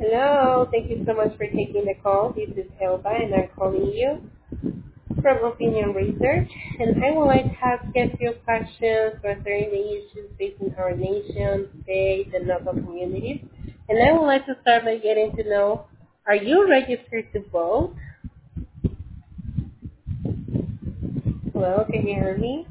Hello, thank you so much for taking the call. This is Elba and I'm calling you from Opinion Research. And I would like to ask you a few questions concerning the issues facing our nation, state, and local communities. And I would like to start by getting to know, are you registered to vote? Hello, can you hear me?